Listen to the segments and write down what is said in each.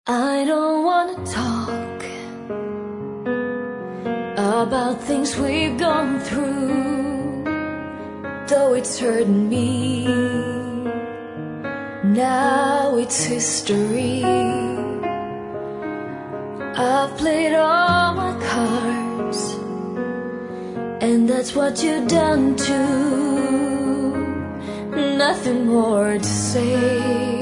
I don't wanna talk about things we've gone through, though it's hurting me. Now it's history. I've played all my cards, and that's what you've done too. Nothing more to say,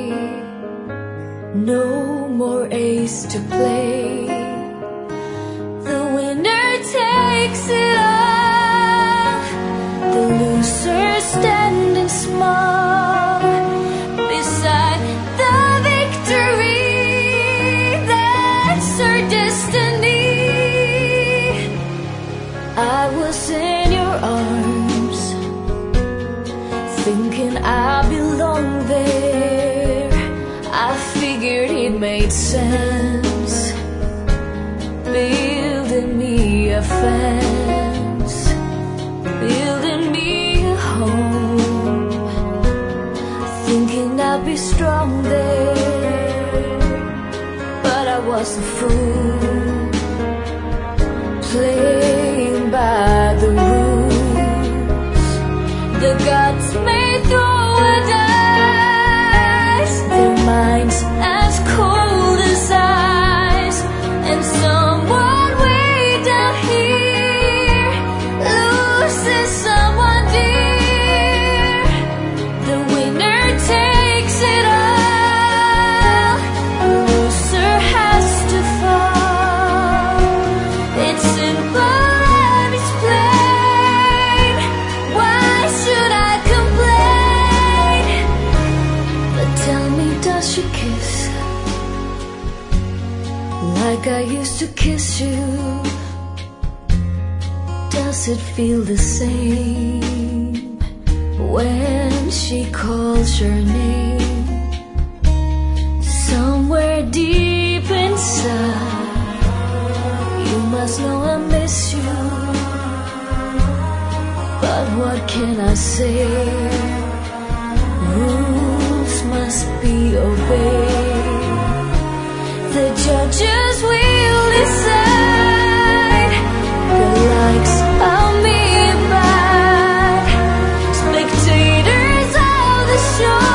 no more ace to play. The winner takes it all, the loser standing small beside the victory. That's her destiny. I was in your arms, thinking I belong there. I figured it made sense, building me a fence, building me a home, thinking I'd be strong there. But I was a fool, playing by the rules. The gods may throw a dice, their minds as cold as ice, and someone way down here loses someone dear. The winner takes it all, the loser has to fall. It's simple and it's plain. Why should I complain? But tell me, does she kiss like I used to kiss you? Does it feel the same when she calls your name? Somewhere deep inside, you must know I miss you. But what can I say? Rules must be obeyed. The judges will decide the likes of me and bad. Spectators of the show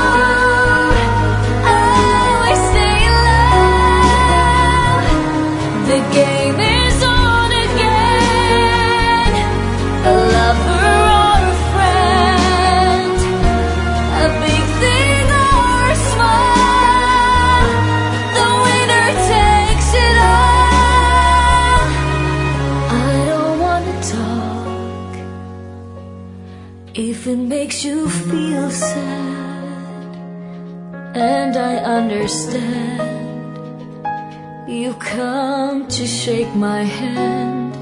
always stay in love. The game is on again. A lover or a friend, a big thing or small, the winner takes it all. I don't wanna talk if it makes you feel sad, and I understand. You come to shake my hand.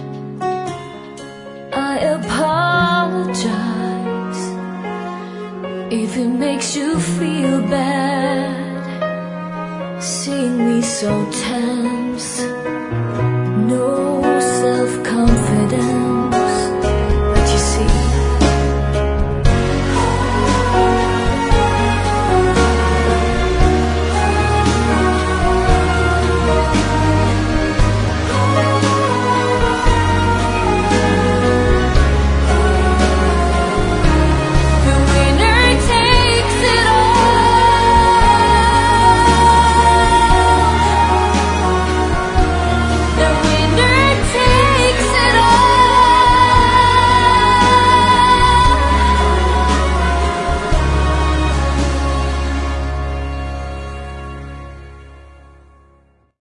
I apologize if it makes you feel bad, seeing me so tense, no self-confidence.